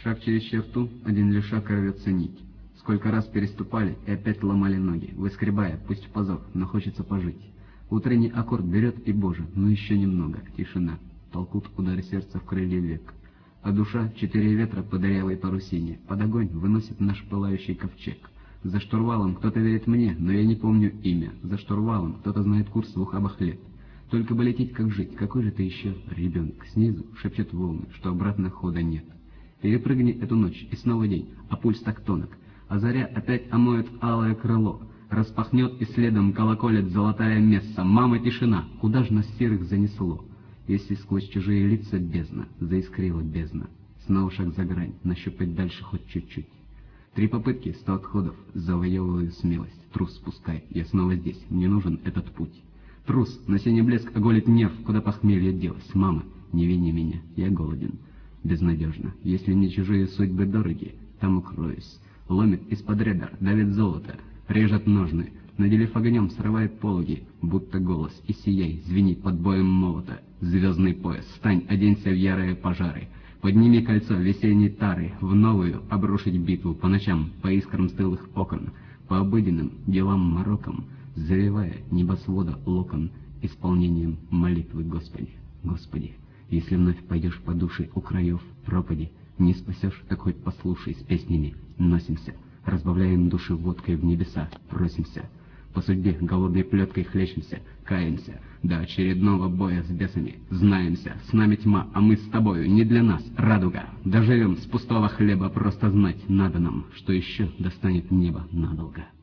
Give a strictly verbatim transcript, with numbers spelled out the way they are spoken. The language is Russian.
Шаг через черту, один лишь шаг, и рвется нить. Сколько раз переступали и опять ломали ноги, выскребая, пусть в позор, но хочется пожить. Утренний аккорд берет, и, боже, ну еще немного, тишина. Толкут удары сердца в крылья век. А душа, четыре ветра по дырявой парусине, под огонь выносит наш пылающий ковчег. За штурвалом кто-то верит мне, но я не помню имя. За штурвалом кто-то знает курс в ухабах лет. Только бы лететь, как жить, какой же ты еще ребенок. Снизу шепчет волны, что обратно хода нет. Перепрыгни эту ночь, и снова день, а пульс так тонок. А заря опять омоет алое крыло. Распахнет и следом колоколет золотая месса. Мама, тишина, куда ж нас серых занесло? Если сквозь чужие лица бездна, заискрила бездна. Снова шаг за грань, нащупать дальше хоть чуть-чуть. Три попытки, сто отходов, завоевываю смелость. Трус, спускай, я снова здесь, мне нужен этот путь. Трус, на синий блеск оголит нерв, куда похмелье делось. Мама, не вини меня, я голоден. Безнадежно, если не чужие судьбы дороги, там укроюсь. Ломит из-под ребер, давит золото, режет ножны, наделив огнем, срывает пологи, будто голос, и сияй, звенит под боем молота. Звездный пояс, стань, оденься в ярые пожары, подними кольцо весенней тары, в новую обрушить битву по ночам, по искрам стылых окон, по обыденным делам морокам, завивая небосвода локон исполнением молитвы Господи, Господи. Если вновь пойдешь по душе у краев пропади, не спасешь, так хоть послушай, с песнями носимся, разбавляем души водкой в небеса, просимся. По судьбе голодной плеткой хлещемся, каемся, до очередного боя с бесами, знаемся, с нами тьма, а мы с тобою, не для нас, радуга. Доживем с пустого хлеба, просто знать надо нам, что еще достанет небо надолго.